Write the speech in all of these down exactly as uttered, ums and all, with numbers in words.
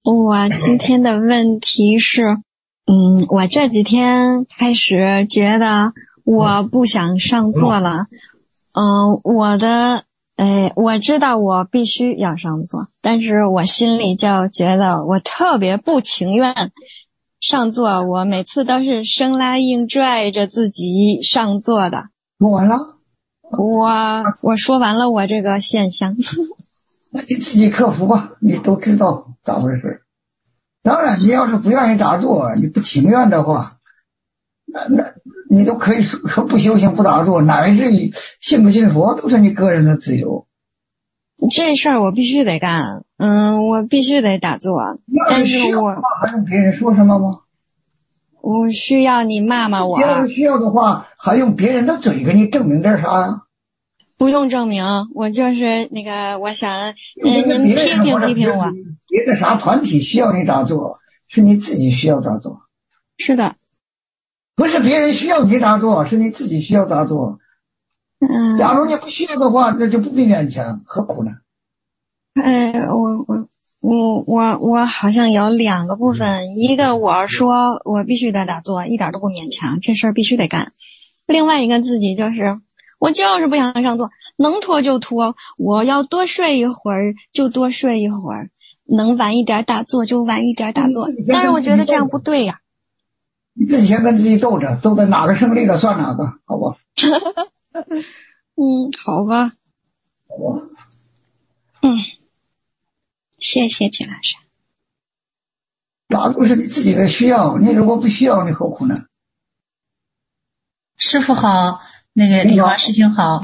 我今天的问题是，嗯，我这几天开始觉得我不想上座了。嗯，我的，哎，我知道我必须要上座，但是我心里就觉得我特别不情愿上座，我每次都是生拉硬拽着自己上座的。 说完了？ 我我说完了我这个现象。 那你自己克服吧，你都知道咋回事。当然，你要是不愿意打坐，你不情愿的话，那那你都可以说不修行不打坐，乃至于信不信佛都是你个人的自由。 这事儿我必须得干，嗯，我必须得打坐。但是我还用别人说什么吗？ 我需要你骂骂我。 要是需要的话，还用别人的嘴给你证明点啥呀？ 不用证明，我就是那个，我想，嗯，您批评批评我。 别的啥团体需要你打坐，是你自己需要打坐。 是的。 不是别人需要你打坐，是你自己需要打坐。 嗯。 假如你不需要的话，那就不必勉强，何苦呢？ 哎，我我我我我好像有两个部分，一个我说我必须得打坐，一点都不勉强，这事儿必须得干。另外一个自己就是。我就是不想上座，能拖就拖，我要多睡一会儿就多睡一会儿，能晚一点打坐就晚一点打坐。但是我觉得这样不对呀、啊。 你自己先跟自己斗着，斗的哪个胜利了算哪个，好吧？ 嗯，好吧。 好吧。 嗯，谢谢钱老师。 打坐是你自己的需要，你如果不需要，你何苦呢？ 师父好。那个李华师兄好，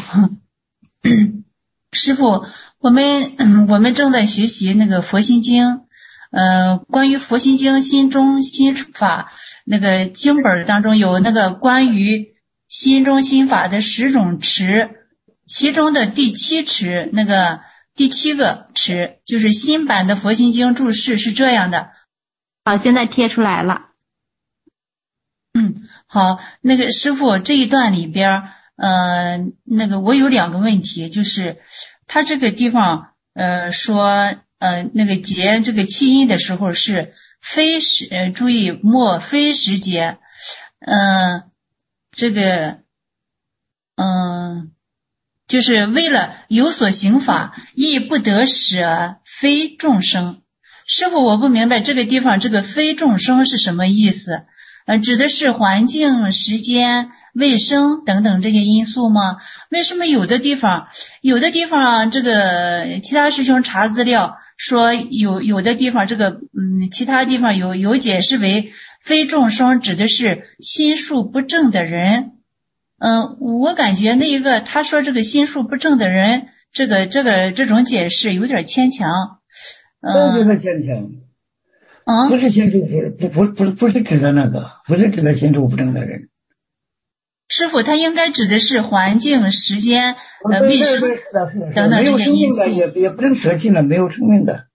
师父，我们、嗯、我们正在学习那个佛心经，呃，关于佛心经心中心法那个经本当中有那个关于心中心法的十种持，其中的第七持那个第七个持就是新版的佛心经注释是这样的。 好，现在贴出来了。 嗯，好，那个师父这一段里边。呃，那个我有两个问题，就是他这个地方呃说呃那个结这个气音的时候是非时，呃注意莫非时节，嗯、呃，这个嗯、呃、就是为了有所行法，亦不得舍非众生。师父，我不明白这个地方这个非众生是什么意思？呃，指的是环境、时间、卫生等等这些因素吗？为什么有的地方，有的地方这个其他师兄查资料说有有的地方这个嗯，其他地方有有解释为非众生指的是心术不正的人。嗯、呃，我感觉那一个他说这个心术不正的人，这个这个这种解释有点牵强。 嗯，都觉得牵强。 啊， 不是心术不不不不是指的那个，不是指的心术不正的人。 师父，他应该指的是环境、时间、呃卫生等等这些因素。 也也不能舍弃了，没有生命的。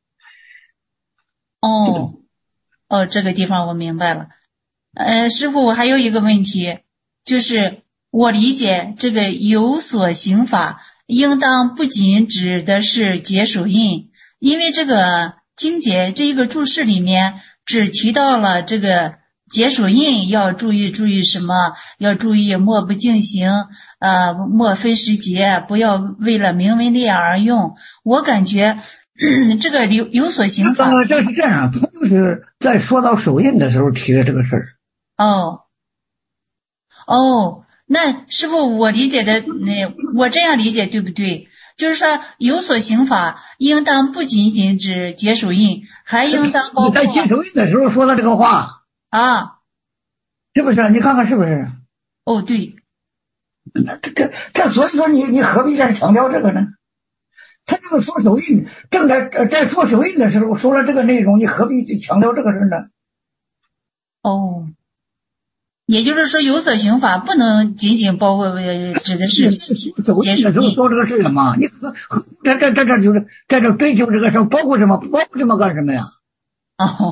哦，哦，这个地方我明白了。呃，师父，我还有一个问题，就是我理解这个有所行法，应当不仅指的是解手印，因为这个。经解这一个注释里面只提到了这个解手印要注意注意什么，要注意莫不净行，呃，莫非时节，不要为了名闻利养而用。我感觉、嗯、这个有有所行法。 这是这样，他就是在说到手印的时候提的这个事儿。 哦，哦，那师父，我理解的，那我这样理解对不对？就是说有所行法应当不仅仅指解手印，还应当包括在解手印的时候说的这个话啊， 是不是？你看看是不是？ 哦，对。 那这这这，所以说你你何必再强调这个呢？他这个说手印，正在在说手印的时候说了这个内容，你何必强调这个事呢？ 哦。也就是说，有所行法不能仅仅包括指的是走印的时候说这个事情嘛？你这这这这就是在这追求这个事，包括什么？包括什么干什么呀？ 哦，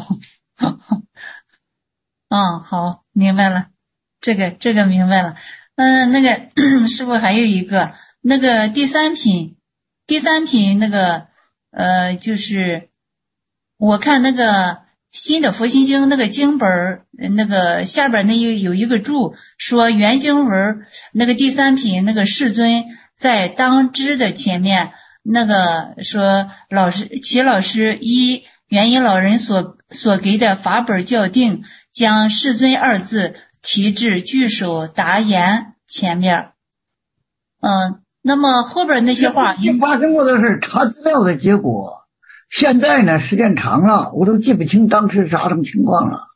嗯，好，明白了，这个这个明白了。嗯，那个师父还有一个那个第三品，第三品那个呃就是我看那个新的佛心经那个经本那个下边那有有一个注说原经文那个第三品那个世尊在当知的前面，那个说老师齐老师依元音老人所所给的法本校定，将世尊二字提至句首答言前面。嗯，那么后边那些话已经发生过的是查资料的结果，现在呢时间长了，我都记不清当时啥什么情况了。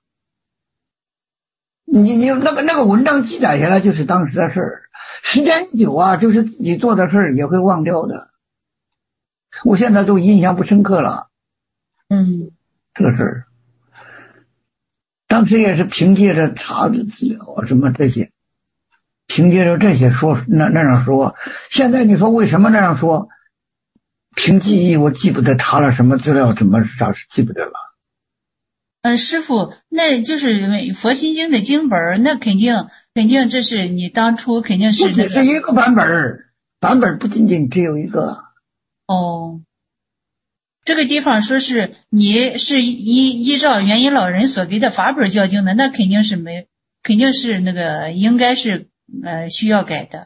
你你那个那个文章记载下来就是当时的事儿，时间一久啊，就是自己做的事儿也会忘掉的。我现在都印象不深刻了。 嗯， 这个事儿，当时也是凭借着查的资料啊什么这些，凭借着这些说那那样说。现在你说为什么那样说？凭记忆，我记不得查了什么资料，怎么啥是记不得了。 嗯，师父，那就是佛心经的经本，那肯定肯定这是你当初肯定是那个。 不只是一个版本，版本不仅仅只有一个。 哦。这个地方说是你是依依照元音老人所给的法本校定的，那肯定是没，肯定是那个应该是呃需要改的。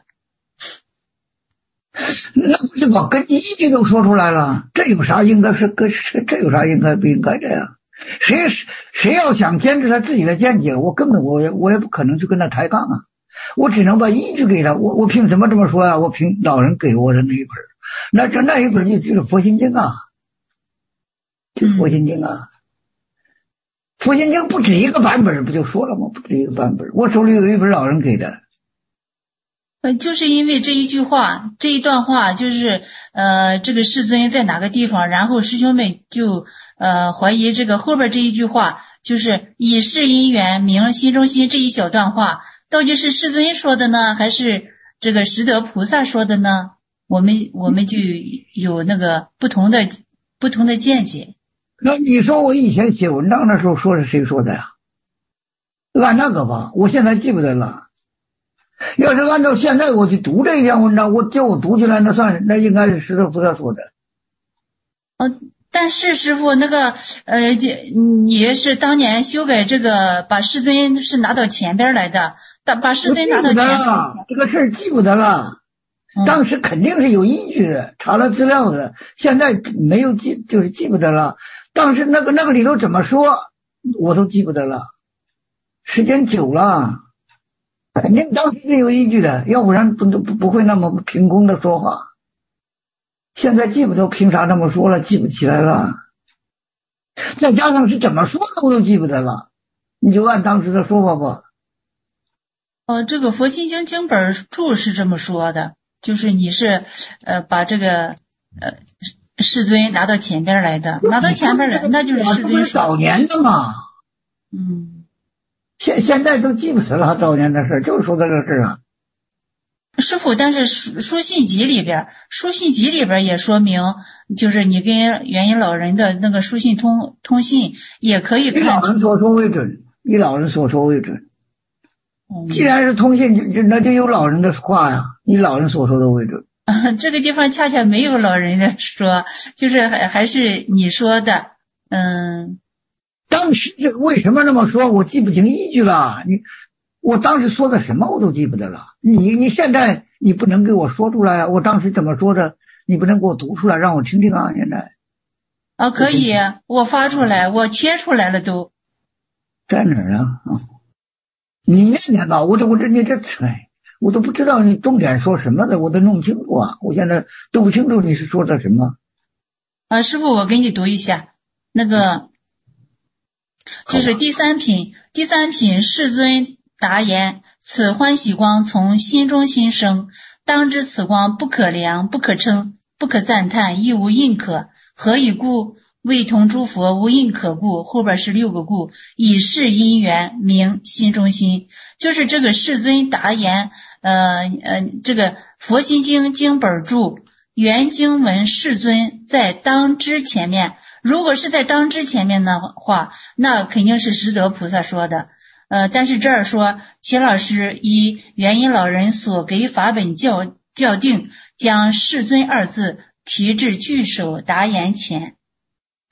那不是把根据依据都说出来了，这有啥应该是跟这有啥应该不应该的呀？谁谁要想坚持他自己的见解，我根本我也我也不可能去跟他抬杠啊，我只能把依据给他。我我凭什么这么说呀？我凭老人给我的那一本，那这那一本就就是佛心经啊。就佛心经啊，佛心经不止一个版本，不就说了吗？不止一个版本，我手里有一本老人给的。 呃，就是因为这一句话，这一段话，就是呃，这个世尊在哪个地方，然后师兄们就呃怀疑这个后边这一句话，就是以是因缘明心中心这一小段话，到底是世尊说的呢，还是这个识得菩萨说的呢？我们我们就有那个不同的不同的见解。 那你说我以前写文章的时候说是谁说的呀？按那个吧，我现在记不得了。要是按照现在我去读这一篇文章，我叫我读起来，那算那应该是石头菩萨说的。 呃，但是师父那个呃，你是当年修改这个，把世尊是拿到前边来的，把把世尊拿到前边了，这个事儿记不得了。当时肯定是有依据的，查了资料的，现在没有记，就是记不得了。当时那个那个里头怎么说，我都记不得了，时间久了，肯定当时是有依据的，要不然不不不会那么凭空的说话。现在记不得，凭啥这么说了，记不起来了。再加上是怎么说的，我都记不得了。你就按当时的说法吧。 哦，这个佛心经经本注是这么说的，就是你是呃把这个呃。世尊拿到前边来的，拿到前边来，那就是世尊说。 早年的嘛， 嗯， 现现在都记不得了，早年的事就是说的这个事啊。 师父，但是书书信集里边，书信集里边也说明，就是你跟元音老人的那个书信通通信也可以看。 以老人所说为准，以老人所说为准。 嗯、 既然是通信，就那就有老人的话呀，以老人所说的为准。 这个地方恰恰没有老人的说，就是还还是你说的，嗯。 当时这个为什么那么说，我记不清依据了。你，我当时说的什么我都记不得了。你你现在你不能给我说出来啊！我当时怎么说的，你不能给我读出来让我听听啊！现在啊，可以，我发出来，我贴出来了都。 在哪儿啊？啊，你念念吧，我这我这你这哎。我都不知道你重点说什么的，我都弄不清楚啊！我现在都不清楚你是说的什么。 啊，师父，我给你读一下，那个就是第三品，第三品世尊答言：此欢喜光从心中心生，当知此光不可量，不可称，不可赞叹，亦无印可。何以故？为同诸佛无印可故。后边是六个故，以是因缘明心中心，就是这个世尊答言。呃呃，这个佛心经经本注原经文世尊在当知前面，如果是在当知前面的话，那肯定是识得菩萨说的。呃，但是这儿说齐老师依元音老人所给法本校校定，将世尊二字提至句首答言前。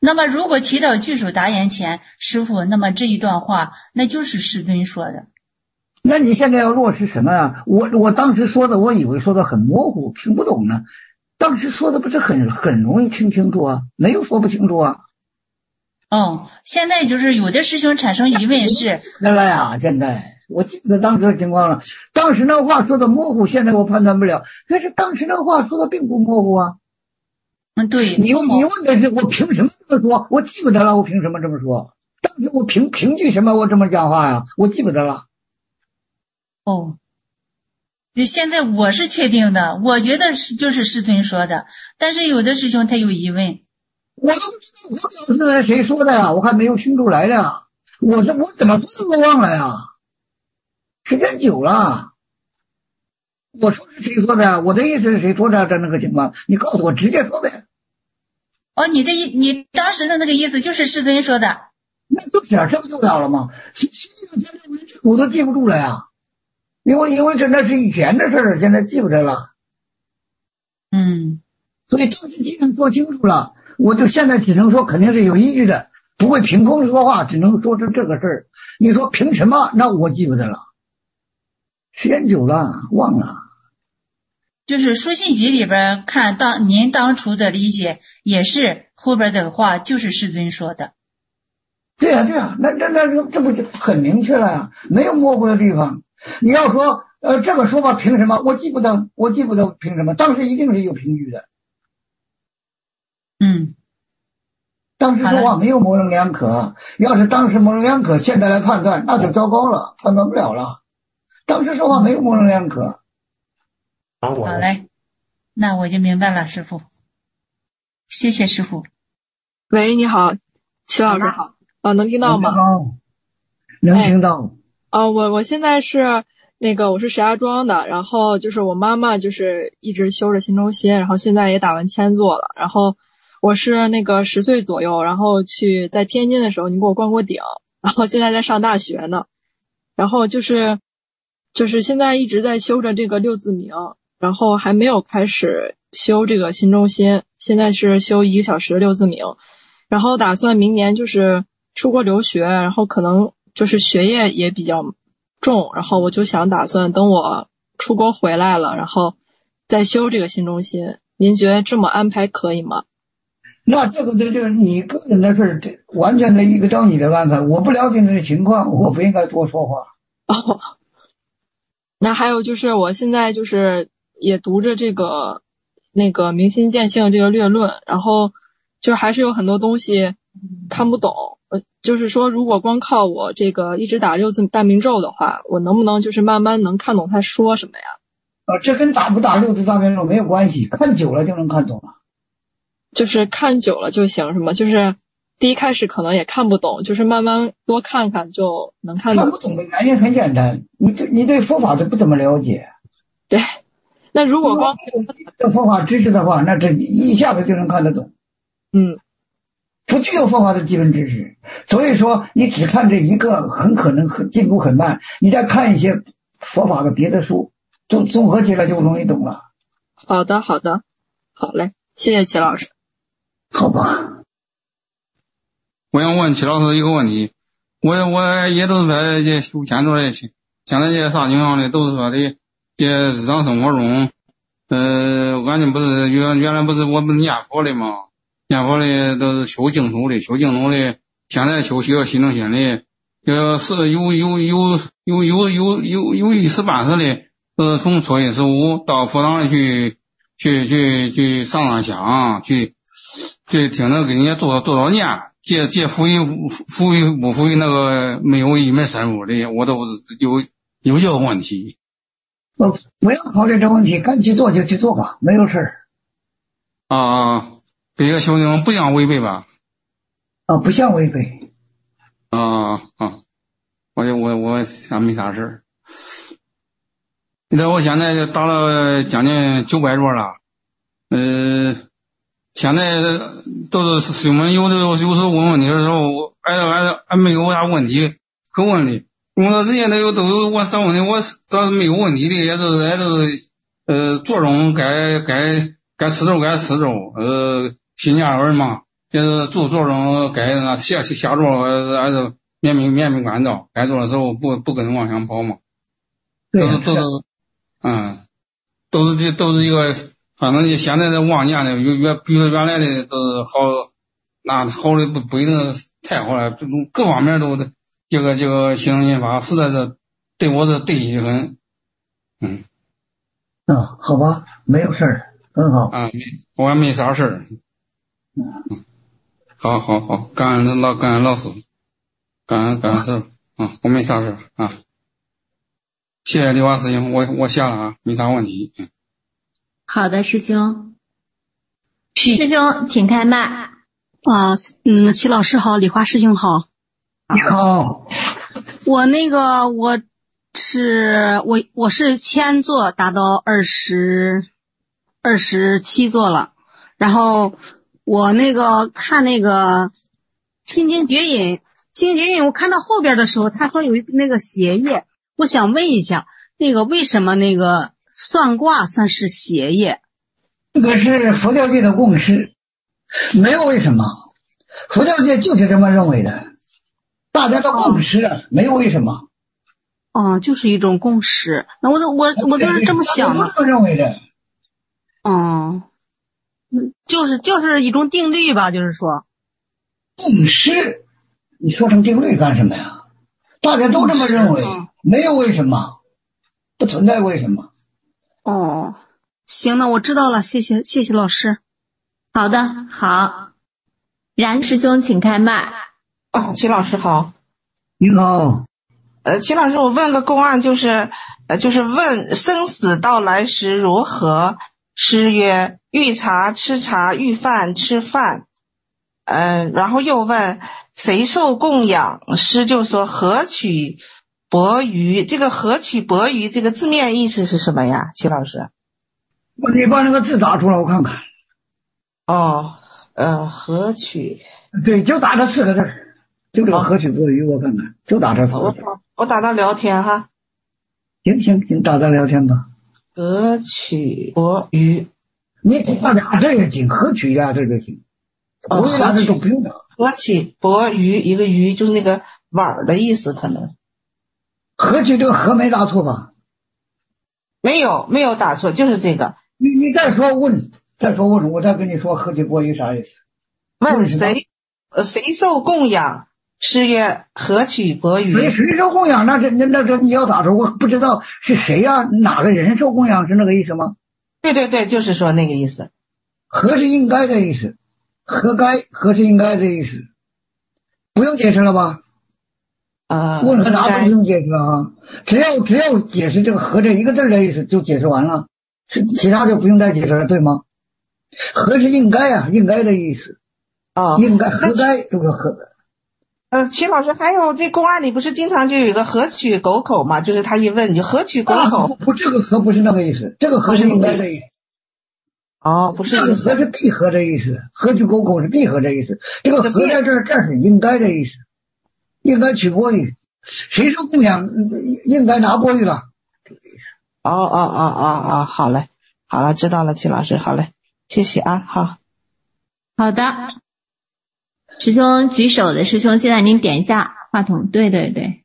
那么如果提到具手达言前，师父，那么这一段话那就是师尊说的。 那你现在要落实什么啊？我我当时说的，我以为说的很模糊，听不懂呢。当时说的不是很很容易听清楚啊，没有说不清楚啊。 哦，现在就是有的师兄产生疑问是， 来了呀，现在我记得当时的情况了。当时那个话说的模糊，现在我判断不了。可是当时那个话说的并不模糊啊。 嗯，对。 你你问的是我凭什么这么说？我记不得了，我凭什么这么说？当时我凭凭据什么我这么讲话呀？我记不得了。 哦，现在我是确定的，我觉得是就是师尊说的，但是有的师兄他有疑问。 我都不知道我表示谁说的呀？我还没有听出来的。我这我怎么说都忘了呀？时间久了。我说是谁说的呀？我的意思是谁说的在那个情况？你告诉我，直接说呗。 哦，你的意你当时的那个意思就是师尊说的。 那就是啊，这不就了了吗？实际上现在我都记不住了呀。因为因为这那是以前的事儿，现在记不得了。 嗯， 所以当时既然说清楚了，我就现在只能说肯定是有依据的，不会凭空说话，只能说是这个事儿。你说凭什么？那我记不得了，时间久了忘了。 就是书信集里边看当您当初的理解也是后边的话就是师尊说的。 对呀、啊、对呀、啊，那那那这不就很明确了呀？没有模糊的地方。你要说呃这个说法凭什么？我记不得，我记不得凭什么。当时一定是有凭据的。 嗯， 当时说话没有模棱两可，要是当时模棱两可，现在来判断那就糟糕了，判断不了了。当时说话没有模棱两可。 好嘞，那我就明白了，师父。谢谢师父。 喂，你好，齐老师好。啊，能听到吗？ 能听到。 哦、啊，我我现在是那个我是石家庄的，然后就是我妈妈就是一直修着心中心，然后现在也打完签座了。然后我是那个十岁左右，然后去在天津的时候你给我灌过顶，然后现在在上大学呢。然后就是就是现在一直在修着这个六字明，然后还没有开始修这个心中心，现在是修一个小时六字明，然后打算明年就是出国留学，然后可能就是学业也比较重，然后我就想打算等我出国回来了，然后再修这个心中心。您觉得这么安排可以吗？ 那这个这这你个人的事，这完全的一个照你的安排，我不了解你的情况，我不应该多说话。 哦，那还有就是我现在就是也读着这个那个明心见性这个略论，然后就还是有很多东西看不懂。呃，就是说如果光靠我这个一直打六字大明咒的话，我能不能就是慢慢能看懂他说什么呀？ 啊，这跟打不打六字大明咒没有关系，看久了就能看懂了。 就是看久了就行是吗？就是第一开始可能也看不懂，就是慢慢多看看就能看懂。 看不懂的原因很简单，你对你对佛法都不怎么了解。 对，那如果光有佛法知识的话，那这一下子就能看得懂。 嗯， 不具有佛法的基本知识，所以说你只看这一个，很可能很进步很慢。你再看一些佛法的别的书，综综合起来就容易懂了。 好的，好的，好嘞，谢谢齐老师。 好吧。 我想问齐老师一个问题，我我也都是在这修签座的，现在这啥情况呢？都是说的这日常生活中，呃，俺家不是原原来不是我们念佛的嘛，念佛的都是修净土的，修净土的，现在修学心中心的，要是有有有有有有有有一时半时的，都是从初一十五到佛堂里去去去去上上香，去去听着给人家做做到念。这这属于属于不属于那个没有一门深入的，我都有有这个问题。 我不要考虑这问题，该去做就去做吧，没有事儿。 啊，这个修行不想违背吧？ 啊，不想违背。 啊啊，我就我我还没啥事儿。你看我现在就打了将近九百桌了，呃。现在都是师兄们有的有时候问问题的时候，挨着挨着还没有啥问题可问的。我说人家都有都有我啥问题，我只要是没有问题的，也都是也都是呃着重该该该吃粥该吃粥，呃新年儿嘛， 就是做做成改那下下座还是面面面面观照，改座的时候不不跟着往前跑嘛。 对， 都是都是嗯，都是这都是一个，反正现在的往年的原比如原来的都是好，那好的不不一定太好了，这种各方面都这个这个心生心法实在是对我是对心很。嗯， 嗯，好吧，没有事儿，很好。 啊，我也没啥事儿。嗯，好好好，感恩老感恩老师，感恩感恩师傅啊，我没啥事儿啊。谢谢刘华师兄，我我下了啊，没啥问题。嗯， 好的，师兄。师兄，请开麦。 啊，嗯，齐老师好，李华师兄好。 你好。 我那个我。是我我是千座达到二十二十七座了，然后我那个看那个心经绝引，心经绝引我看到后边的时候，他说有那个邪业，我想问一下，那个为什么那个算卦算是邪业？ 这个是佛教界的共识，没有为什么，佛教界就是这么认为的，大家都共识，哦，没有为什么。 哦，就是一种共识。那我都我我都是这么想的。 这么认为的。 哦，就是就是一种定律吧，就是说。 共识，你说成定律干什么呀？大家都这么认为，没有为什么，不存在为什么。 哦，行，那我知道了，谢谢谢谢老师。 好的，好。然师兄，请开麦。 啊，齐老师好。 你好。 呃，齐老师，我问个公案，就是呃，就是问生死到来时如何？师曰：遇茶吃茶，遇饭吃饭。嗯、呃，然后又问谁受供养？师就说何取钵盂。这个何取钵盂这个字面意思是什么呀？齐老师， 你把那个字打出来我看看。 哦，呃，何取？ 对，就打这四个字，就这个何取钵盂，我看看，就打这四个字。 我打到聊天哈。 行行行，打到聊天吧。 何取钵盂， 你打俩字也行，何取俩字就行， 哦， 我俩字都不用打。 何取钵盂，一个盂就是那个碗的意思，可能。 何取这个何没打错吧？ 没有没有打错，就是这个。 你你再说问，再说问，我再跟你说何取钵盂啥意思？ 问谁呃谁受供养？师曰何取钵盂。 谁谁受供养？那这那那这你要打出，我不知道是谁呀、啊？哪个人受供养是那个意思吗？ 对对对，就是说那个意思。 何是应该的意思，何该何是应该的意思，不用解释了吧？ 呃， 问和答不用解释了啊，只要只要解释这个何这一个字的意思就解释完了，是其他就不用再解释了，对吗？何是应该啊，应该的意思。 哦， 应该何该这个何。 呃，齐老师，还有这公案里不是经常就有一个何取狗口嘛？就是他一问你就何取狗口， 不, 不，这个何不是那个意思，这个何是应该的意思。 哦，不是这个何是闭合的意思，何取狗口是闭合的意思，这个何在这儿，这是应该的意思，应该取钵盂，谁受供养应该拿钵盂了。 哦哦哦哦哦，好嘞，好了，知道了，齐老师，好嘞，谢谢啊，好。 好的。师兄举手的师兄，现在您点一下话筒。对对对。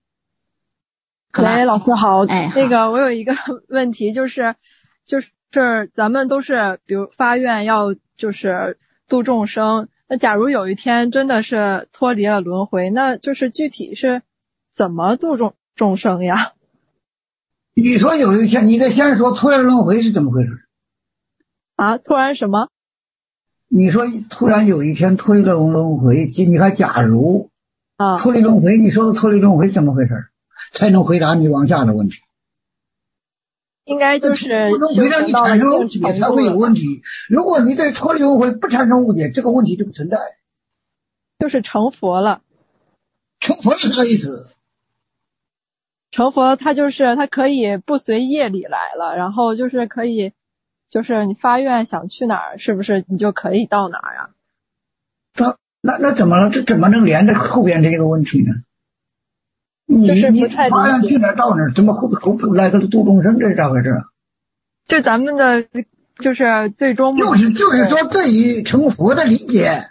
喂，老师好。 哎， 那个我有一个问题，就是就是咱们都是比如发愿要就是度众生，那假如有一天真的是脱离了轮回，那就是具体是怎么度众众生呀？ 你说有一天，你得先说脱离轮回是怎么回事啊？突然什么？ 你说突然有一天脱离了轮回，你看假如啊脱离轮回，你说的脱离轮回怎么回事？才能回答你往下的问题。 应该就是会让你产生误解才会有问题。如果你对脱离轮回不产生误解，这个问题就不存在。 就是成佛了。 成佛是啥意思？ 成佛他就是他可以不随业力来了，然后就是可以就是你发愿想去哪儿，是不是你就可以到哪儿啊？ 那那那怎么了？这怎么能连着后边这个问题呢？你就是你发愿去哪儿到哪儿，怎么后后来个度众生，这是咋回事啊？ 就咱们的就是最终目的就是就是说，对于成佛的理解，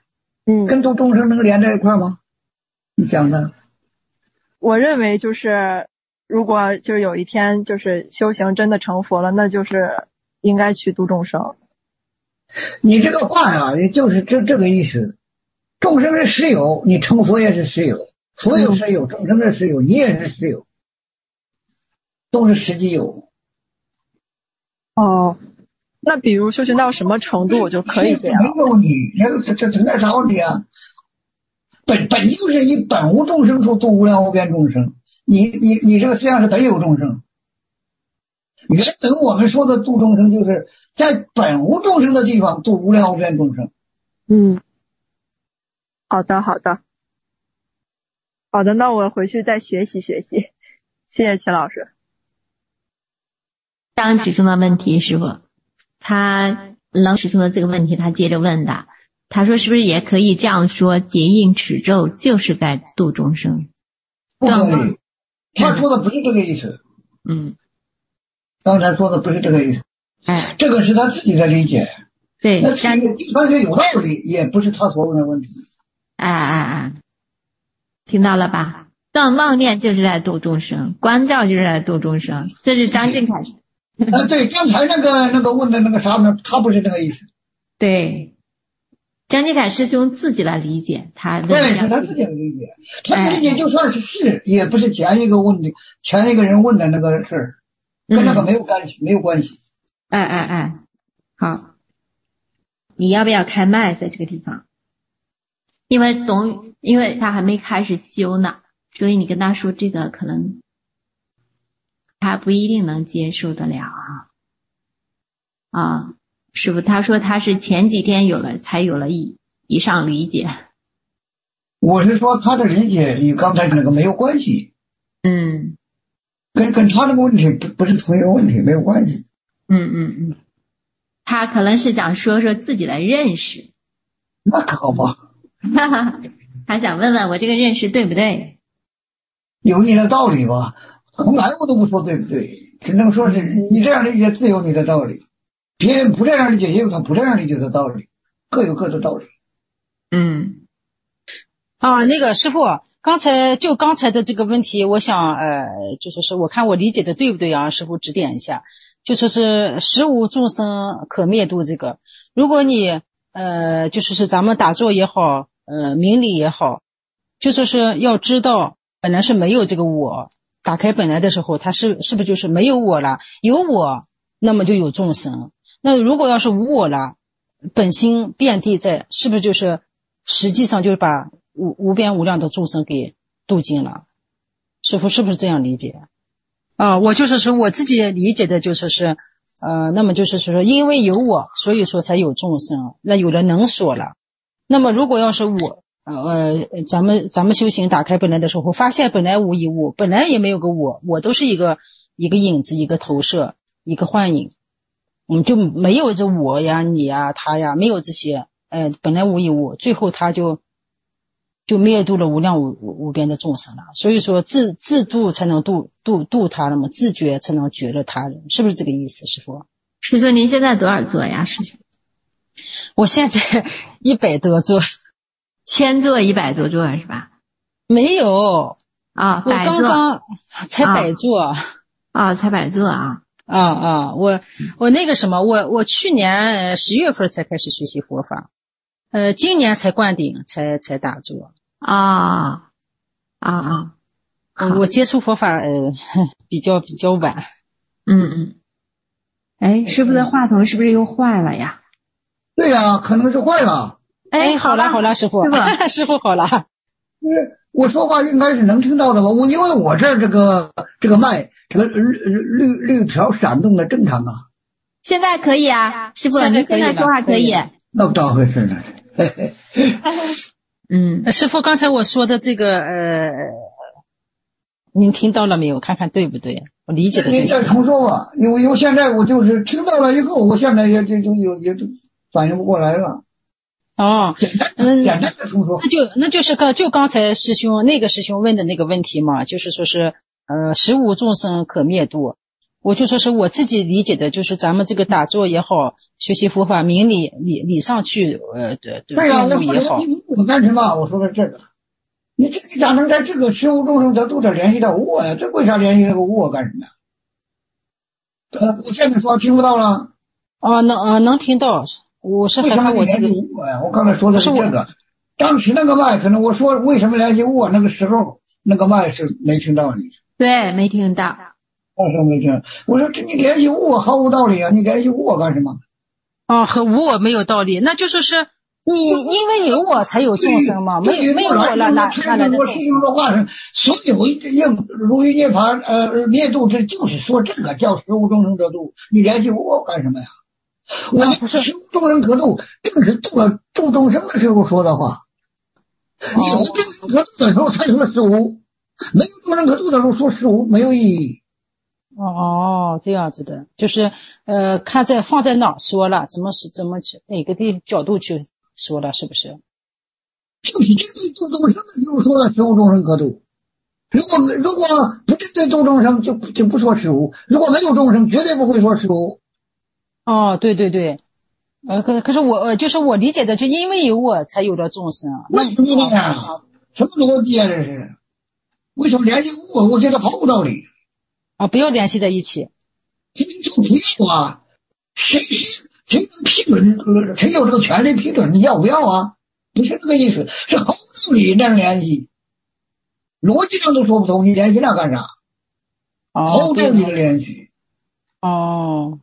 嗯， 跟度众生能连在一块吗？你讲的。 我认为就是如果就是有一天就是修行真的成佛了，那就是应该去度众生。 你这个话呀，也就是这这个意思。众生是实有，你成佛也是实有，佛有实有，众生是实有，你也是实有，都是实际有。 哦，那比如修行到什么程度我就可以这样？ 没有你，这这存在啥问题啊？本本就是以本无众生处度无量无边众生，你你你这个思想是本有众生。原本我们说的度众生，就是在本无众生的地方度无量无边众生。 嗯，好的好的好的，那我回去再学习学习。谢谢齐老师。 张启忠的问题，师傅，他老师兄的这个问题，他接着问的，他说是不是也可以这样说，结印持咒就是在度众生？ 不可以，他说的不是这个意思。 嗯， 刚才说的不是这个意思。 哎， 这个是他自己的理解。 对， 那这个完全有道理，也不是他所问的问题。 哎哎哎，听到了吧？断妄念就是在度众生，观照就是在度众生，这是张静凯。 啊，对，刚才那个那个问的那个啥呢？他不是这个意思。 对，张继凯师兄自己的理解，他对，是他自己的理解，他的理解就算是是，也不是前一个问题，前一个人问的那个事儿，跟那个没有关系，嗯、没有关系。 哎哎哎，好，你要不要开麦在这个地方？因为董，因为他还没开始修呢，所以你跟他说这个可能他不一定能接受得了啊。啊，师傅，他说他是前几天有了，才有了以以上理解。 我是说他的理解与刚才那个没有关系。 嗯， 跟跟他这个问题不不是同一个问题，没有关系。 嗯嗯嗯，他可能是想说说自己的认识。 那可好吧。 哈哈，他想问问我这个认识对不对？ 有你的道理吧？从来我都不说对不对，只能说是你这样理解自有你的道理，别人不这样理解也有他不这样理解的道理，各有各的道理。 嗯， 啊，那个师傅，刚才就刚才的这个问题，我想呃，就说是我看我理解的对不对啊？师傅指点一下。就说是实无众生可灭度这个，如果你呃，就说是咱们打坐也好，呃，明理也好，就说是要知道本来是没有这个我，打开本来的时候，它是是不是就是没有我了？有我，那么就有众生。那如果要是无我了，本心遍地在，是不是就是实际上就是把无无边无量的众生给度尽了？师父是不是这样理解？啊，我就是说我自己理解的就是是，呃，那么就是说，因为有我，所以说才有众生，那有了能所了。那么如果要是我，呃，咱们咱们修行打开本来的时候，发现本来无一物，本来也没有个我，我都是一个一个影子，一个投射，一个幻影，嗯，就没有这我呀、你呀、他呀，没有这些，呃，本来无一物，最后他就。就灭度了无量无无边的众生了，所以说自自度才能度度度他了嘛，自觉才能觉了他人，是不是这个意思，师父？ 师兄，您现在多少座呀，师兄？ 我现在一百多座， 千座一百多座是吧？ 没有啊， 我刚刚才百座啊、哦，才百座啊啊啊！我我那个什么，我我去年十月份才开始学习佛法，呃，今年才灌顶，才才打坐。 啊啊啊！ 我接触佛法呃比较比较晚。 嗯嗯。哎，师傅的话筒是不是又坏了呀？ 对呀、啊，可能是坏了。 哎，好了好了，师傅，师傅好了。 我说话应该是能听到的吧？我因为我这这个这个麦这个绿绿绿条闪动的正常啊。 现在可以啊，师傅， 现在可以你现在说话可以。 那不咋回事呢？ 嗯，师父，刚才我说的这个呃，您听到了没有？看看对不对？我理解的对。 你再重说吧，因为因为现在我就是听到了以后，我现在也就就有也就反应不过来了。 哦， 简单嗯， 简单的重说。 那就那就是个就刚才师兄那个师兄问的那个问题嘛，就是说是呃，实无众生可灭度。 我就说是我自己理解的，就是咱们这个打坐也好，学习佛法明理理理上去，呃，对对呀，那也好。 我干什么？我说的这个，你这你咋能在这个十五众生得度这联系到我呀？这为啥联系这个我干什么呀？呃，我现在说听不到了。 啊，能啊能听到。我是害怕我这个我呀，我刚才说的是这个。当时那个麦可能我说为什么联系我那个时候那个麦是没听到你。 对，没听到。 我说没听，我说这你联系我毫无道理啊！你联系我干什么？ 啊，和无我没有道理，那就是是你因为有我才有众生嘛，没没有我哪哪哪来的众生？ 所有应如于涅槃呃灭度，这就是说这个叫十无众生得度，你联系我干什么呀？我不是十无众生可度，正是度了度众生的时候说的话。有众生可度的时候才说十无，没有众生可度的时候说十无没有意义。 哦，这样子的，就是呃，看在放在哪说了，怎么是怎么去哪个地角度去说了，是不是？ 就是针对度众生的时候说的十无众生可度，如果如果不针对度众生就就不说十无，如果没有众生绝对不会说十无。 哦，对对对，呃，可可是我呃，就是我理解的，就因为有我才有了众生。 为什么这样？什么逻辑啊？这是为什么联系我？我觉得毫无道理。 啊，不要联系在一起。 就不要啊！谁谁能批准？谁有这个权利批准？你要不要啊？不是这个意思，是毫无道理那联系，逻辑上都说不通，你联系那干啥？ 哦、 毫无道理的联系。 哦，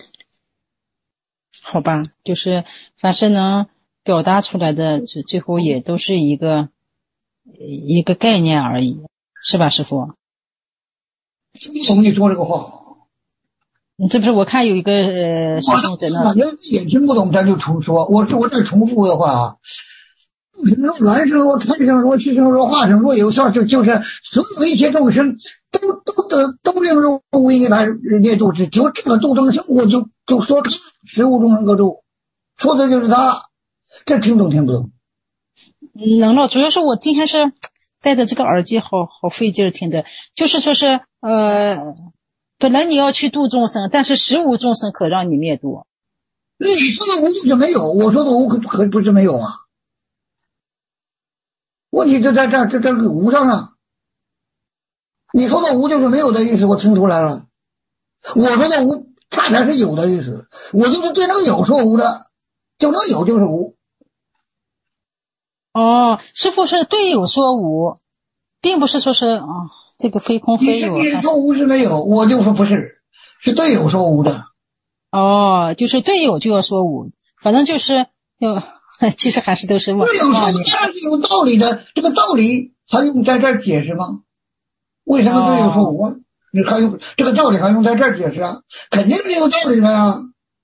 好吧，就是凡是能表达出来的，最最后也都是一个一个概念而已，是吧，师父？ 听不懂你说这个话， 你这不是我看有一个呃师兄在那， 也听不懂，咱就重说。我我再重复的话啊，若卵生若胎生若气生若化生若有效，就就是所有一切众生都都得都令入无因来灭度之，就这个度众生，我就就说他十无众生可度，说的就是他，这听懂听不懂？ 能了，主要是我今天是戴的这个耳机好好费劲听的，就是说是呃，本来你要去度众生，但是十无众生可让你灭度。 你说的无就是没有，我说的无可可不是没有啊。问题就在这这这个无上啊。你说的无就是没有的意思，我听出来了。我说的无，它才是有的意思。我就是对那个有说无的，就那有就是无。 哦，师父是对有说无，并不是说是啊、哦，这个非空非有。 你说无是没有，我就说不是，是对有说无的。 哦，就是对有就要说无，反正就是有，其实还是都是忘。 对有说无当然是有道理的，这个道理还用在这儿解释吗？为什么对有说无啊？你还用这个道理还用在这儿解释啊？肯定是有道理的呀。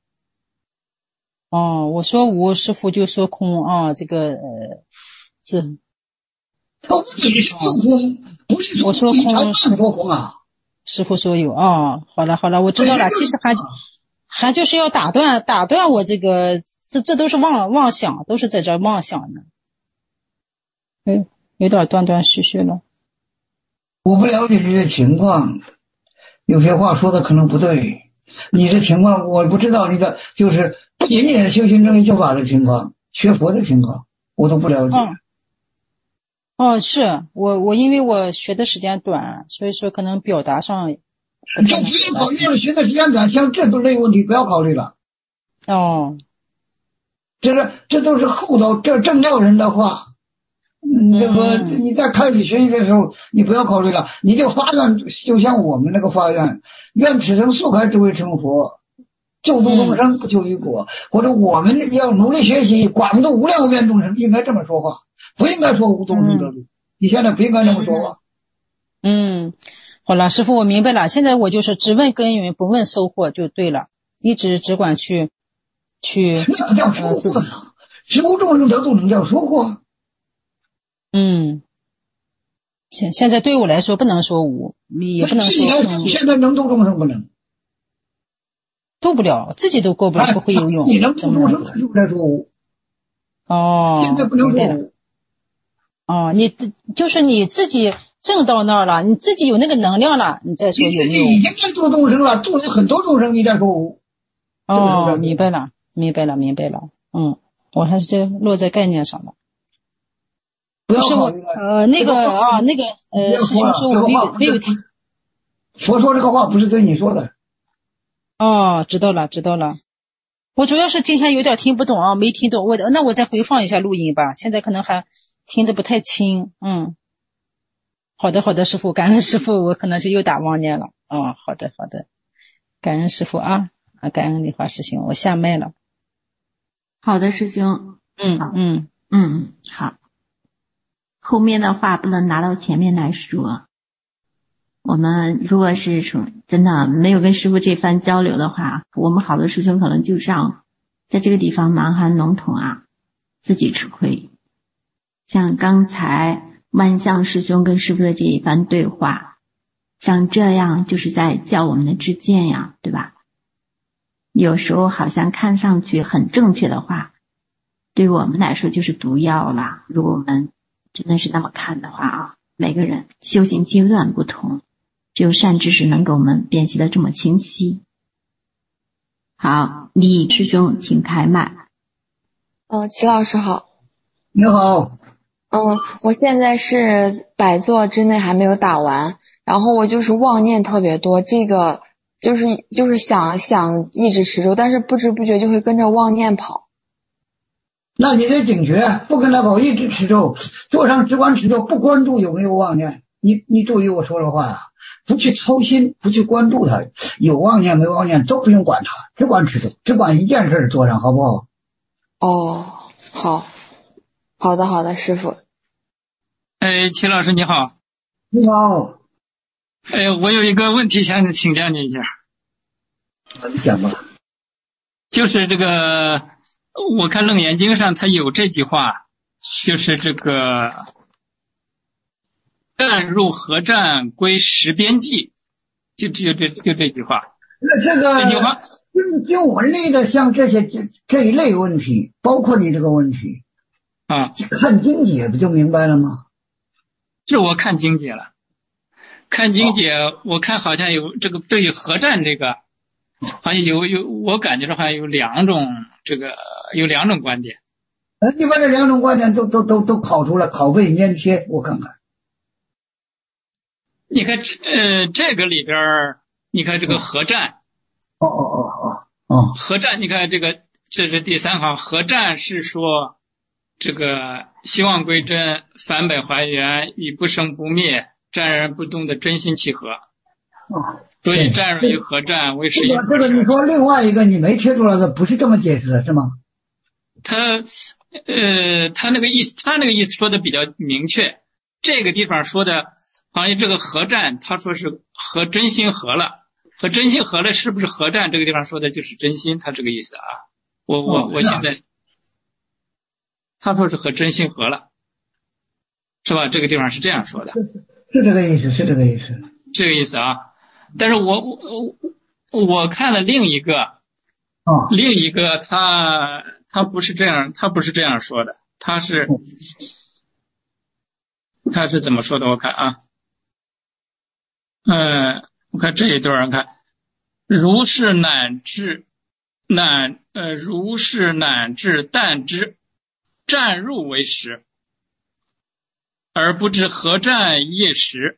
哦，我说无，师父就说空啊，这个呃字。 他无只是空，不是说我说空， 说空啊。 师父说有啊、哦，好了好了，我知道了。其实还还就是要打断打断我这个，这这都是妄妄想，都是在这妄想的。嗯，有点断断续续了。 我不了解你的情况，有些话说的可能不对。你的情况我不知道，你的就是不仅仅是修行正义修法的情况，学佛的情况我都不了解。 哦哦，是我我因为我学的时间短，所以说可能表达上就不用考虑了，学的时间短，像这都类问题不要考虑了。 哦， 这是这都是厚道这正道人的话。嗯，这个你在开始学习的时候，你不要考虑了，你就发愿，就像我们那个发愿，愿此生速开智慧成佛，救度众生不求于果，嗯、或者我们要努力学习，广度无量无边众生，应该这么说话，不应该说无众生得度。嗯、你现在不应该这么说话。 嗯，好了，师父，我明白了。现在我就是只问耕耘，不问收获就对了，一直只管去去。 那不叫收获呢？十无众生得度能叫收获？ 嗯，现现在对我来说不能说无，也不能说空。现在能度众生不能？ 度不了，自己都过不了，不会游泳。 你能度众生是不是在说无？ 哦， 现在不能说无。 哦，你就是你自己挣到那儿了，你自己有那个能量了，你再说有没有？ 你已经在度众生了，度了很多众生，你再说无。 哦，明白了，明白了，明白了。嗯，我还是这落在概念上了。不是我呃那个啊那个呃师兄说我没有没有听。 佛说这个话不是对你说的。 哦，知道了知道了。我主要是今天有点听不懂啊，没听懂，我那我再回放一下录音吧，现在可能还听得不太清。嗯，好的好的，师父，感恩师父，我可能是又打妄念了。哦，好的好的，感恩师父啊啊，感恩梨花师兄，我下麦了。 好的，师兄。 嗯嗯嗯，好。后面的话不能拿到前面来说。我们如果是说真的没有跟师父这番交流的话，我们好多师兄可能就让在这个地方蛮含笼统啊，自己吃亏。像刚才万象师兄跟师父的这一番对话，像这样就是在教我们的知见呀，对吧？有时候好像看上去很正确的话，对我们来说就是毒药啦。如果我们真的是那么看的话啊，每个人修行阶段不同，只有善知识能给我们辨析的这么清晰。好，李师兄请开麦。 嗯，齐老师好。 你好。 嗯，我现在是百座之内还没有打完，然后我就是妄念特别多，这个就是就是想想一直持咒，但是不知不觉就会跟着妄念跑。 那你得警觉，不跟他跑，一直持咒，坐上只管持咒，不关注有没有妄念。你你注意我说的话啊，不去操心，不去关注它，有妄念没妄念都不用管它，只管持咒，只管一件事做上，好不好？ 哦，好，好的好的，师父。 哎，齐老师你好。 你好。 哎，我有一个问题想请教你一下。 你讲吧。 就是这个，我看楞严经上它有这句话，就是这个战入合战归十边际，就就这就这句话。 那这个这句话就就文类的像这些这这一类问题，包括你这个问题啊， 看经解不就明白了吗？ 这我看经解了，看经解，哦、我看好像有这个对于合战这个，好像有有我感觉的话有两种这个有两种观点。 呃，你把这两种观点都都都都考出来，拷贝粘贴，我看看。 你看这呃这个里边，你看这个合战。 哦哦哦哦哦。 合战，你看这个这是第三行，合战是说这个希望归真，返本还原，以不生不灭，战然不动的真心契合。 哦。 所以战入于合战为是一。 这个你说另外一个你没贴出来的，不是这么解释的是吗？ 他呃他那个意思，他那个意思说的比较明确。这个地方说的，好像这个合战，他说是和真心合了，和真心合了，是不是合战？这个地方说的就是真心，他这个意思啊。我我我现在。他说是和真心合了，是吧？这个地方是这样说的， 是这个意思，是这个意思， 这个意思啊。但是我我我看了另一个， 哦， 另一个他他不是这样，他不是这样说的，他是他是怎么说的？我看啊，呃，我看这一段，看如是乃至乃呃如是乃至但知。战入为实，而不知合战业实，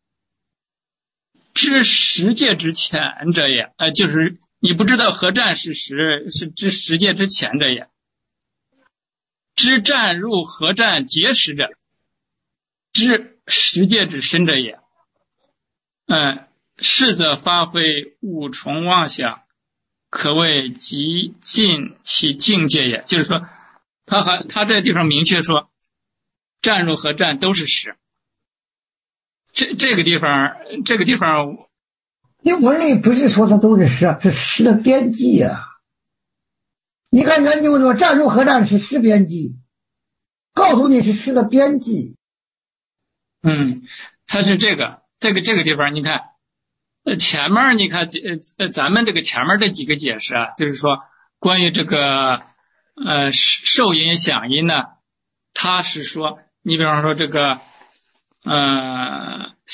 知十界之前者也。呃，就是你不知道合战是实，是知十界之前者也。知战入合战结实者，知十界之深者也。嗯、呃，是则发挥五重妄想，可谓极尽其境界也。就是说。他还他这个地方明确说，战入和战都是实。这这个地方，这个地方， 因为文理不是说它都是实，是实的边际啊。你看原经说，战入和战是实边际，告诉你是实的边际。 嗯，它是这个这个这个地方，你看，呃，前面你看，呃，咱们这个前面这几个解释啊，就是说关于这个。呃，受音响音呢，它是说，你比方说这个，呃，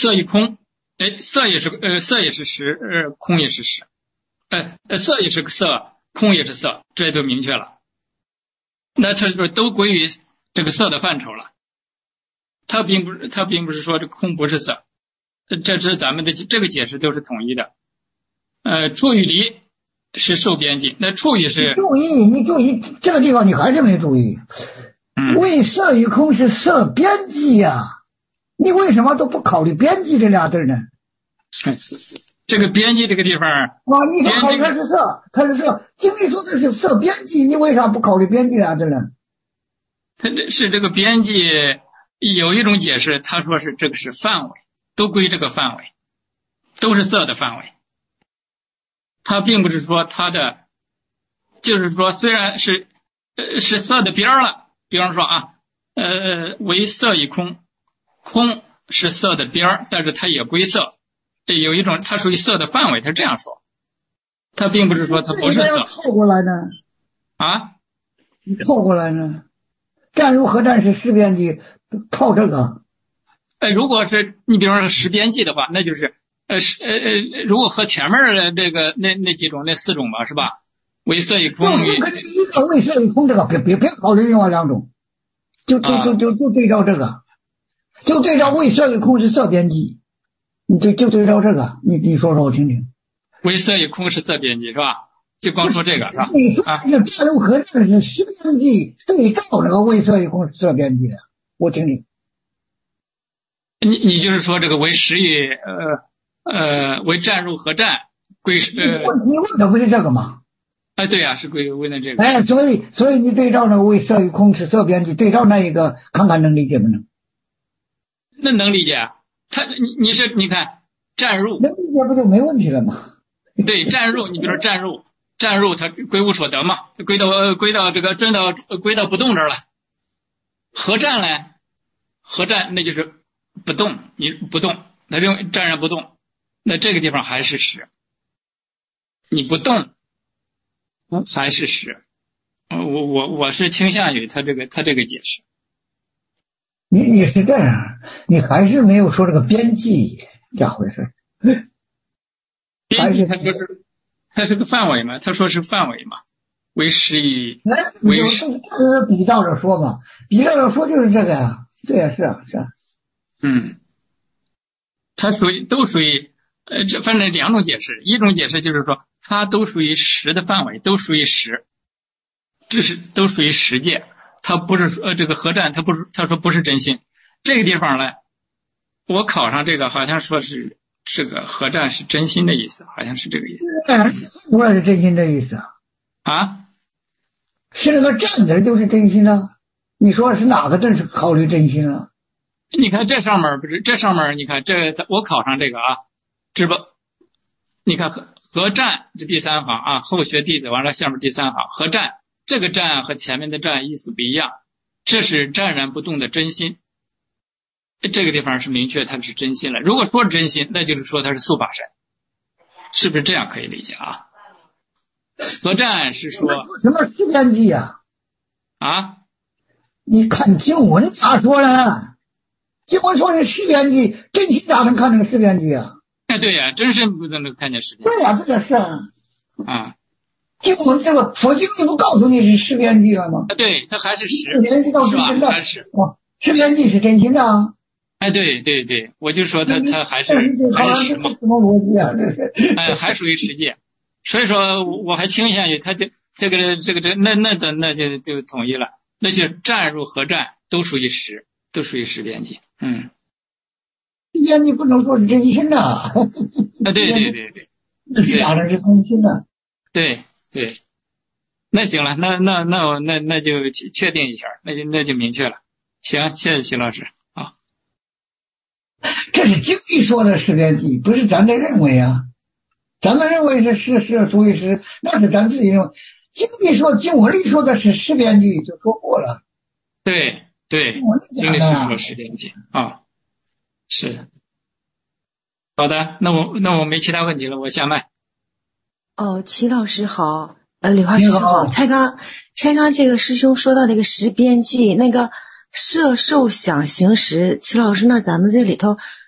色与空，哎，色也是呃色也是实，呃空也是实，呃呃色也是色，空也是色，这就明确了。那它是都归于这个色的范畴了。它并不是它并不是说这空不是色，这是咱们的这个解释都是统一的。呃，处与离是受边际，那处与是注意，你注意这个地方你还是没注意。 嗯， 为色与空是色边际呀、啊，你为什么都不考虑边际这俩字呢？ 这个边际这个地方啊， 你说考虑它是色，它是色，经理说的是色边际，你为啥不考虑边际俩字呢？ 它这是这个边际有一种解释，他说是这个是范围，都归这个范围，都是色的范围。它并不是说它的，就是说虽然是呃是色的边了，比方说啊，呃为色与空，空是色的边，但是它也归色，有一种它属于色的范围，它这样说，它并不是说它不是色。 凑过来呢？ 啊？ 你凑过来呢？占入和占是实边际，靠这个。 呃，如果是你比方说实边际的话，那就是呃是呃呃，如果和前面的这个那那几种那四种吧，是吧？为色与空与。 就第一个为色与空这个，别别别考虑另外两种，就就就就就对照这个，就对照为色与空是色边际，你就就对照这个，你你说说我听听。 为色与空是色边际是吧？就光说这个是吧？ 你说这个占入和占是实边际，对照这个为色与空是色边际的，我听听。 你你就是说这个为实与呃呃为占入和占归呃。 你问的不是这个吗？ 哎，对呀、啊，是归为的这个。 哎，所以所以你对照那个为色与空是色边际，对照那一个，看看能理解不能？ 那能理解啊？他你你是你看占入， 能理解不就没问题了吗？ 对，占入，你比如说占入，占入它归无所得嘛，归到呃归到这个追到归到不动这儿了。合占呢？合占那就是不动，你不动，那这种占然不动，那这个地方还是实，你不动。还是实，我我我是倾向于他这个他这个解释。 你你是这样，你还是没有说这个边际咋回事？ 边际他说是他是个范围嘛，他说是范围嘛，为实与为实。 呃，比照着说嘛，比照着说就是这个呀，对呀，是啊是啊。 嗯，它属于都属于呃这分成两种解释，一种解释就是说。它都属于实的范围，都属于实，这是都属于实界。它不是说呃这个合占，它不是他说不是真心。这个地方呢，我考上这个好像说是这个合占是真心的意思，好像是这个意思。 我也是真心的意思啊？ 是那个占字就是真心啊？你说是哪个字是考虑真心了？ 你看这上面不是这上面，你看这我考上这个啊，知不？你看合。合占这第三行啊，后学弟子完了下面第三行合占，这个占和前面的占意思不一样，这是占然不动的真心，这个地方是明确它是真心了。如果说是真心，那就是说它是速法身，是不是这样可以理解啊？合占是说什么实边际呀？ 啊？ 你看经文咋说了？经文说是实边际，真心咋能看成实边际啊？ 哎，对呀、啊，真身不能看见实边。 对呀、啊，这个是啊。 啊， 经文这个佛经里不告诉你是实边际了吗？ 啊，对，它还是实， 是吧？还是哦，实边际是真心的啊。 哎，对对对，我就说它它还是还是实嘛。 什么逻辑啊？这是。 哎，还属于实界，所以说我还倾向于它就这个这个这那那那那就就统一了，那就占入合占都属于实，都属于实边际，嗯。 边际不能说是真心的啊！ 对对对对， 那是哪能是真心的？ 对对，那行了，那那那我那那就确定一下，那就那就明确了。行，谢谢徐老师啊。 这是经义说的实边际，不是咱的认为啊。咱们认为是是是属于是，那是咱自己认为。经义说经文里说的是实边际，就说过了。 对对，经理是说实边际啊。是，好的，那我那我没其他问题了，我下麦。 哦，齐老师好，呃，李华师兄好。才刚才刚这个师兄说到这个实边际，那个色受想行识，齐老师，那咱们这里头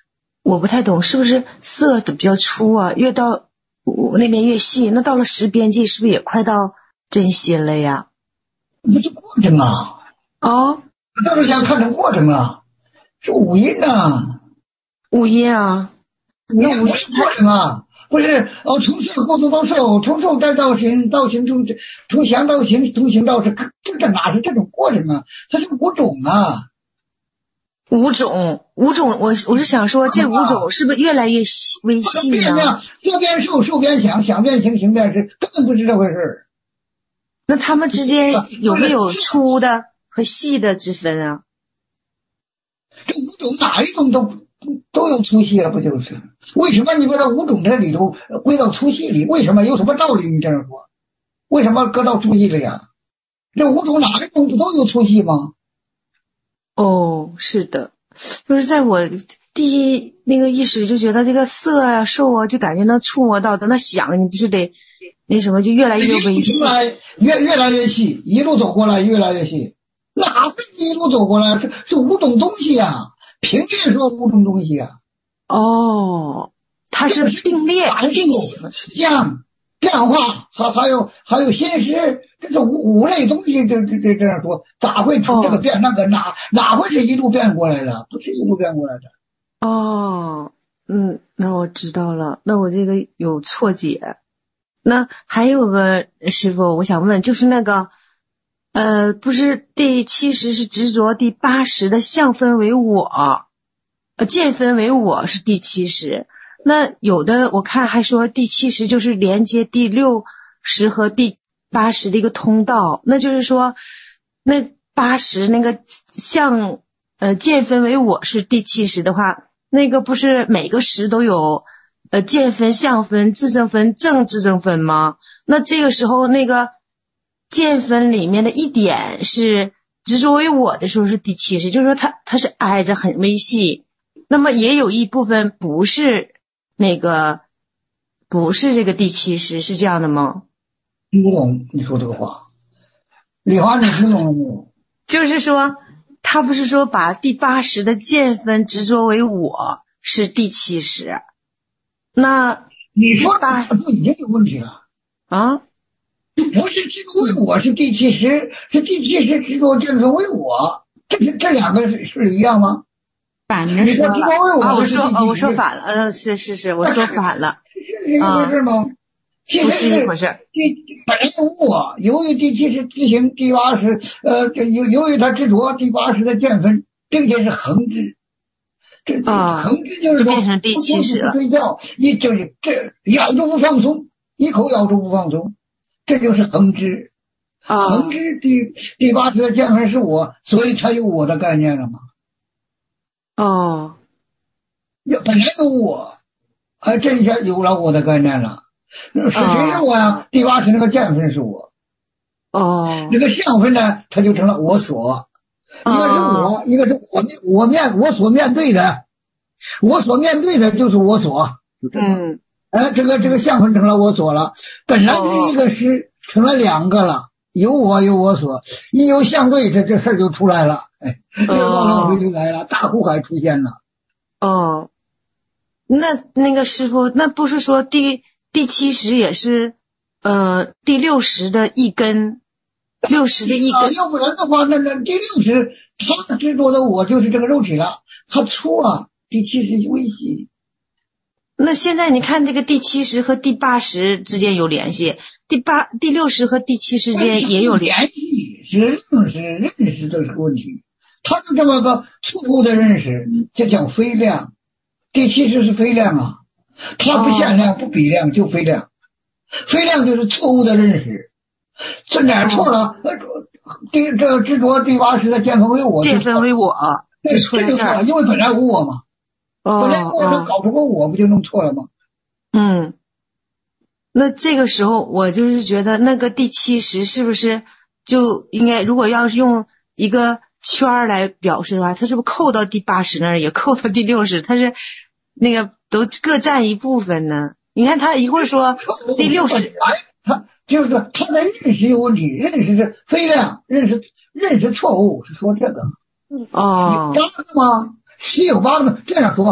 我不太懂，是不是色比较粗啊？越到我那边越细，那到了十边际是不是也快到真心了呀？ 不是过程啊！ 哦， 就是想看成过程啊，是五音啊， 五音啊， 那五音过程啊，不是哦，从色过渡到受，从受再到形，到形从从想到形，从形到是，这这哪是这种过程啊？它是五种啊。 五种，五种，我我是想说，这五种是不是越来越细微细呢？ 色变受，受变想，想变形，形变是，根本不是这回事。 那他们之间有没有粗的和细的之分啊？ 这五种哪一种都都有粗细了，不就是？为什么你把这五种这里头归到粗细里？为什么？有什么道理？你这样说，为什么搁到粗细里啊？这五种哪一种不都有粗细吗？ 哦，是的，就是在我第一那个意识就觉得这个色啊、受啊，就感觉能触摸到的，那想你不是得那什么，就越来越微细， 越越来越细，一路走过来越来越细。哪会一路走过来？是是五种东西啊，凭借说五种东西啊。 哦，它是并列并行， 像变化，还还有还有心识，这是五五类东西，这这这这样说，咋会出这个变、哦、那个哪哪会是一路变过来的？不是一路变过来的。 哦，嗯，那我知道了，那我这个有错解。那还有个师傅，我想问，就是那个呃，不是第七识是执着，第八识的相分为我，呃，见分为我是第七识。那有的我看还说第七识就是连接第六识和第八识的一个通道，那就是说那八识那个相呃见分为我是第七识的话，那个不是每个识都有呃见分、相分、自证分、正自证分吗？那这个时候那个见分里面的一点是执着为我的时候是第七识，就是说它它是挨着很微细，那么也有一部分不是那个不是这个第七识，是这样的吗？ 听不懂你说这个话，李华，你听懂了没有？ 就是说他不是说把第八识的见分执着为我是第七识，那你说八就已经有问题了啊？ 不是执着为我是第七识，是第七识执着见分为我，这是这两个是是一样吗？ 反着说了啊！我说哦，我说反了，嗯，是是是，我说反了， 是一回事吗？ 不是一回事。 第本来有我，由于第七识执行第八识，呃，由由于他执着第八识的见分，并且是恒知，这恒知就是说变成第七识了。 睡觉，一就是这咬住不放松，一口咬住不放松，这就是恒知。恒知第第八识的见分是我，所以才有我的概念了嘛。 哦， 要本来有我，哎，这一下有了我的概念了。是谁是我呀？哦、第八识那个见分是我。 哦， 这个相分呢，它就成了我所。一个是我，哦、一个是我面我面我所面对的，我所面对的就是我所。 嗯， 哎，这个这个相分成了我所了。本来这一个是成了两个了，有我有我所，一有相对，这这事儿就出来了。哎，这个浪回就来了，大苦海出现了。 哦，那那个师傅，那不是说第第七识也是呃第六识的一根，六识的一根、 啊？要不然的话，那那第六识他执着的我就是这个肉体了，他粗啊，第七识微细。 那现在你看这个第七识和第八识之间有联系，第八第六识和第七识之间也有联系，是认识认识这个问题。他就这么个错误的认识，这叫非量。第七识是非量啊，它不限量不比量就非量，非量就是错误的认识。这哪错了？第这执着第八识的见分为我， 见分为我， 这出来这儿，因为本来无我嘛， 哦、 本来无我他搞出个我，不就弄错了吗？ 嗯，那这个时候我就是觉得那个第七识是不是就应该，如果要是用一个圈来表示的话，它是不是扣到第八识那儿，也扣到第六识，它是那个都各占一部分呢？你看他一会儿说第六识， 他就是他的认识有问题，认识是非量，认识认识错误，是说这个。 哦， 八个吗？十有八个吗？这样说，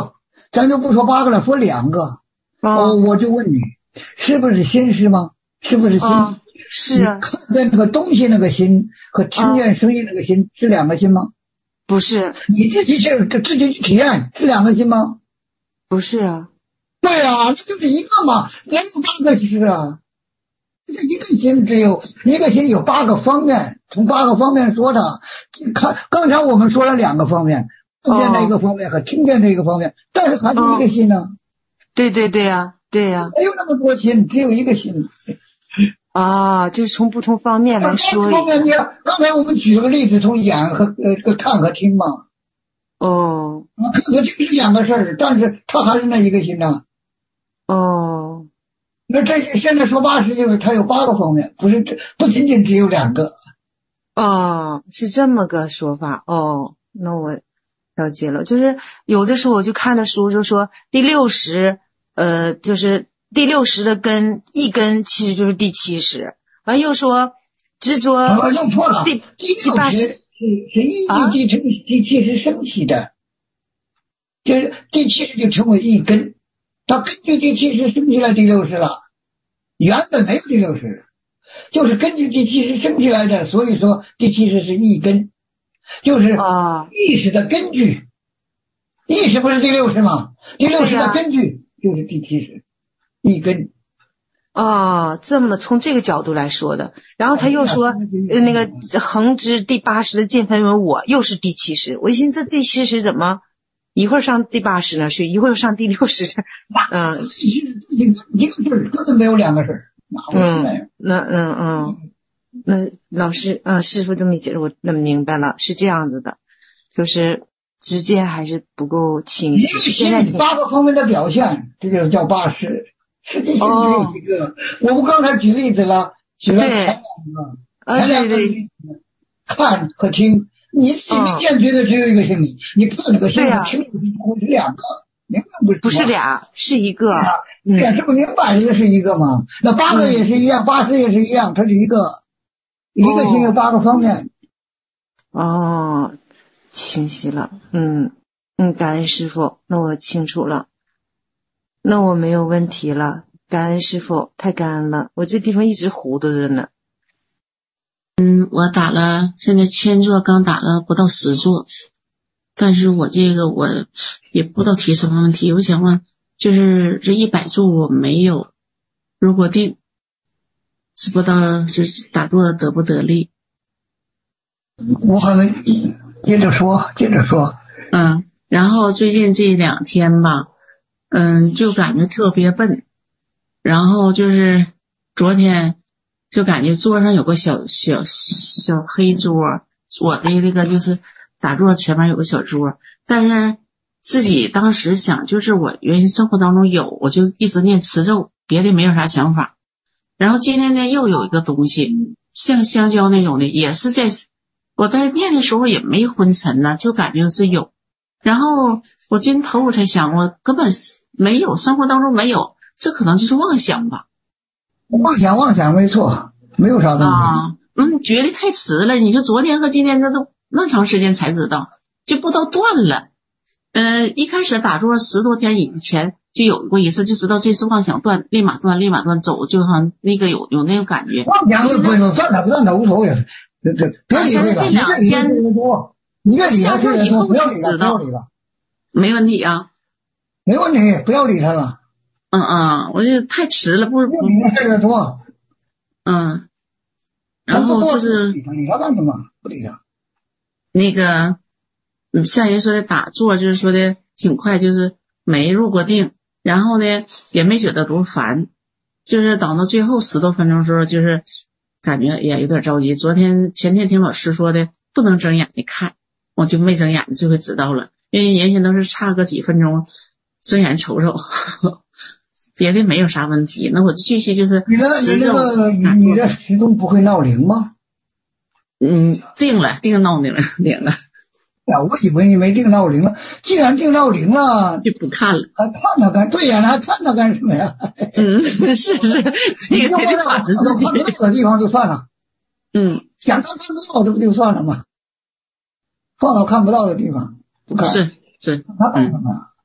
咱就不说八个了，说两个。哦，我就问你，是不是心识吗？是不是心？ 哦、是啊。 看见那个东西那个心和听见声音那个心、哦、是两个心吗？ 不是。 你自己是自己去体验是两个心吗？ 不是啊。 对啊，这就是一个嘛，哪有八个心啊？这一个心只有一个心有八个方面，从八个方面说的。看刚才我们说了两个方面，看见这个方面和听见这个方面，但是还是一个心呢。 哦、对对对呀、啊，对呀、啊。 没有那么多心，只有一个心。 啊，就是从不同方面来说。 方面，你刚才我们举了个例子，从眼和呃看和听嘛。 哦。 看和听是两个事儿，但是它还是那一个心呢。 哦。 那这现在说八十，就是它有八个方面，不是不仅仅只有两个。 哦，是这么个说法。哦，那我了解了。就是有的时候我就看的书就说第六十，呃，就是第六十的根一根其实就是第七十，完又说执着。 啊，用错了。 第第六十是是一一成第七十升起的，就是第七十就成为一根。它根据第七十升起来第六十了，原本没有第六十，就是根据第七十升起来的，所以说第七十是一根，就是意识的根据。意识不是第六十吗？第六十的根据就是第七十，一根。 哦，这么从这个角度来说的。然后他又说，呃，那个横支第八十的见分为我，又是第七十。我寻思这第七十怎么？一会儿上第八十呢，是一会儿上第六十，嗯， 一个一个事儿根本没有两个事儿， 嗯，那嗯嗯，那老师嗯师傅这么一解释，我那明白了，是这样子的，就是直接还是不够清晰。 现在八个方面的表现，这就叫八十，实际性只有一个。哦、我们刚才举例子了，举了前两个，前两个看和听。你心明显觉得只有一个心理，你看这个心理听是两个，明白不是？ 不是俩，是一个。 这样这不明白这个是一个吗？那八个也是一样，八十也是一样，它是一个，一个心有八个方面。 哦，清晰了，嗯嗯，感恩师父，那我清楚了，那我没有问题了，感恩师父，太感恩了，我这地方一直糊涂着呢。 嗯，我打了，现在千座刚打了不到十座，但是我这个我也不知道提什么问题，我想问，就是这一百座我没有，如果定，知不道这打坐得不得力？ 我还没接着说，接着说。 嗯，然后最近这两天吧，嗯，就感觉特别笨，然后就是昨天。就感觉桌上有个小小小黑桌，我的这个就是打坐前面有个小桌，但是自己当时想就是我原先生活当中有，我就一直念持咒，别的没有啥想法。然后今天呢又有一个东西像香蕉那种的，也是在我在念的时候也没昏沉呢，就感觉是有。然后我今头我才想，我根本没有，生活当中没有，这可能就是妄想吧。 妄想妄想没错，没有啥东西。 啊，嗯，觉得太迟了。你说昨天和今天这都那长时间才知道，就不知道断了。呃，一开始打坐十多天以前就有过一次，就知道这是妄想断，立马断，立马断，走就像那个有有那个感觉。 妄想就不能断它不断它无所谓，这这别理会了。 这两天你越理下桌以后才知道，没问题啊， 没问题，不要理他了。 嗯嗯，我觉得太迟了，不不事儿多。 嗯，然后就是理他干什么？不理他。 那个，嗯，像人说的打坐，就是说的挺快，就是没入过定，然后呢也没觉得多烦，就是等到最后十多分钟的时候，就是感觉也有点着急。昨天前天听老师说的不能睁眼的看，我就没睁眼，就会知道了，因为原先都是差个几分钟睁眼瞅瞅。别的没有啥问题，那我就继续就是你的你这个你你的时钟不会闹铃吗？ 嗯，定了，定闹铃了，铃了。 啊，我以为你没定闹铃了。既然定闹铃了， 就不看了。 还看它干？对呀，还看它干什么呀？ 嗯，是是，这个得管着自己。 看不到的地方就算了。 嗯， 想看看不到，这不就算了吗？放到看不到的地方不看。 是是， 他干什么？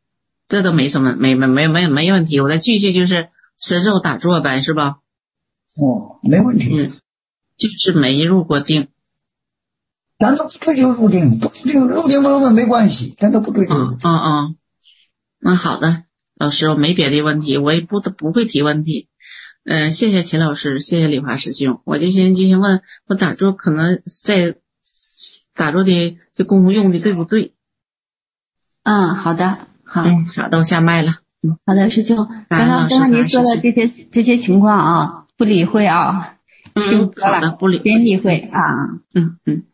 这都没什么，没没没没没问题。我再继续就是持咒打坐呗，是吧？ 哦，没问题。 嗯，就是没入过定。 咱都不追求入定，不入定入定不入定没关系，咱都不追求。 嗯嗯嗯，那好的，老师，我没别的问题，我也不不会提问题。嗯、呃，谢谢秦老师，谢谢李华师兄。我就先进行问，我打坐可能在打坐的这功夫用的对不对？ 嗯，好的，好， 嗯，好的，我下麦了。嗯， 好的，师兄，刚刚刚刚您说的这些这些情况啊，不理会啊， 嗯，好的，不理别理会啊， 嗯嗯。